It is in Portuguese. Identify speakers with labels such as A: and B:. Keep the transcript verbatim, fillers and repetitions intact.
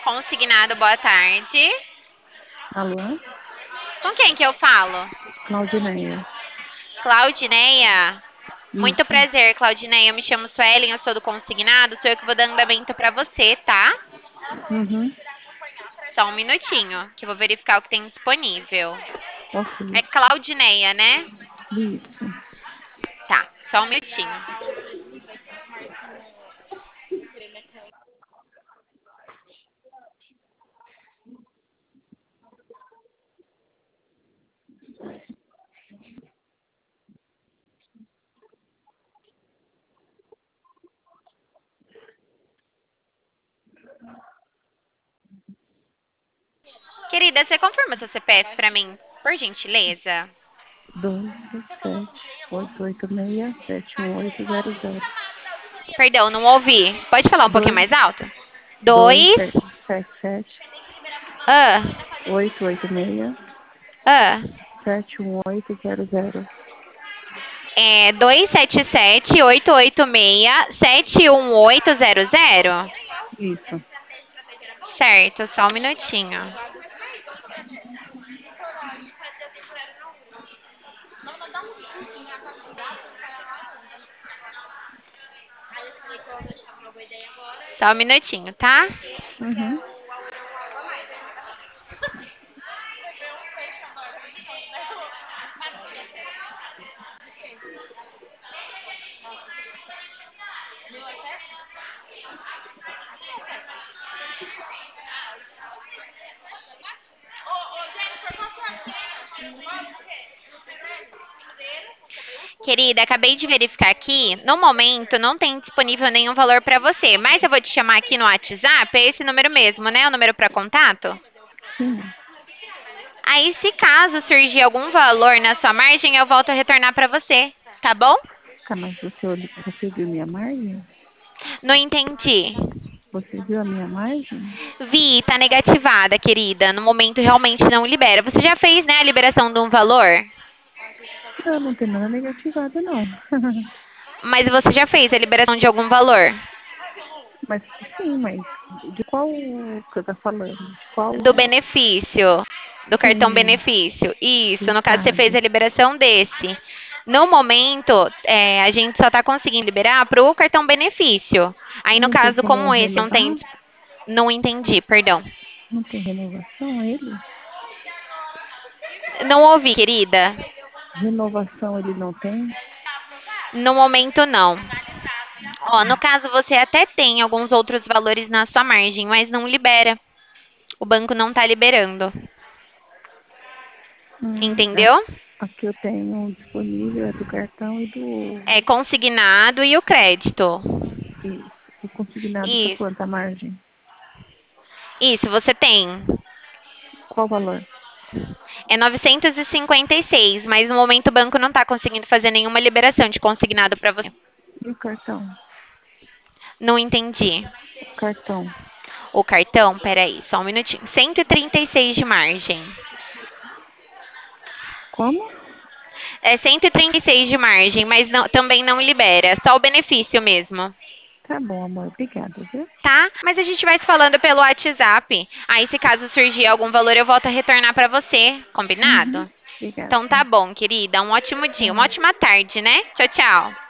A: Consignado, boa tarde.
B: Alô?
A: Com quem que eu falo?
B: Claudineia.
A: Claudineia? Muito
B: Isso.
A: prazer, Claudineia. Eu me chamo Suelen, eu sou do Consignado. Sou eu que vou dar andamento pra você, tá?
B: Uhum.
A: Só um minutinho, que eu vou verificar o que tem disponível.
B: Ok.
A: É Claudineia, né?
B: Isso.
A: Tá, só um minutinho. Querida, você confirma seu C P F pra mim, por gentileza?
B: Dois sete oito oito seis sete um oito zero zero.
A: Perdão, não ouvi. Pode falar um pouquinho
B: Dois
A: mais alto?
B: dois
A: Dois.
B: sete sete
A: Ah,
B: oito oito seis
A: ah.
B: sete um oito zero zero.
A: É dois sete sete, oito oito seis, sete um oito zero zero?
B: Isso.
A: Certo, só um minutinho. Só um minutinho, tá?
B: Uhum.
A: Querida, acabei de verificar aqui. No momento, não tem disponível nenhum valor para você, mas eu vou te chamar aqui no WhatsApp. É esse número mesmo, né? O número para contato?
B: Sim.
A: Aí, se caso surgir algum valor na sua margem, eu volto a retornar para você, tá bom?
B: Tá, mas você, olh- você viu minha margem?
A: Não entendi.
B: Você viu a minha margem?
A: Vi, tá negativada, querida. No momento realmente não libera. Você já fez, né, a liberação de um valor?
B: Não, não tem nada negativado, não.
A: Mas você já fez a liberação de algum valor?
B: Mas sim, mas de qual que você tá falando? De qual?
A: Do benefício, do cartão
B: Sim,
A: benefício. Isso, no caso você fez
B: verdade.
A: a liberação desse. No momento, é, a gente só está conseguindo liberar para o cartão benefício. Aí, no
B: Não tem
A: caso,
B: como
A: como esse não tem.
B: renovar?
A: dis- Não entendi, perdão.
B: Não tem renovação ele?
A: Não ouvi, querida.
B: Renovação ele não tem?
A: No momento, não. Ó, no caso, você até tem alguns outros valores na sua margem, mas não libera. O banco não está liberando.
B: Hum, a-
A: Entendeu?
B: aqui eu tenho disponível, é do cartão e do.
A: É consignado e o crédito.
B: Isso. O consignado tá
A: Isso.
B: quanto a margem?
A: Isso, você tem.
B: Qual valor?
A: É novecentos e cinquenta e seis, mas no momento o banco não está conseguindo fazer nenhuma liberação de consignado para você.
B: E o cartão?
A: Não entendi.
B: O cartão.
A: O cartão, peraí, só um minutinho. cento e trinta e seis de margem.
B: Como?
A: É cento e trinta e seis de margem, mas não- também não libera, só o benefício mesmo.
B: Tá bom, amor. Obrigada, viu?
A: Tá? Mas a gente vai se falando pelo WhatsApp. Aí, se caso surgir algum valor, eu volto a retornar para você.
B: Uhum.
A: Combinado?
B: Obrigada.
A: Então tá bom, querida. Um ótimo dia, uma
B: Tchau.
A: ótima tarde, né? Tchau, tchau.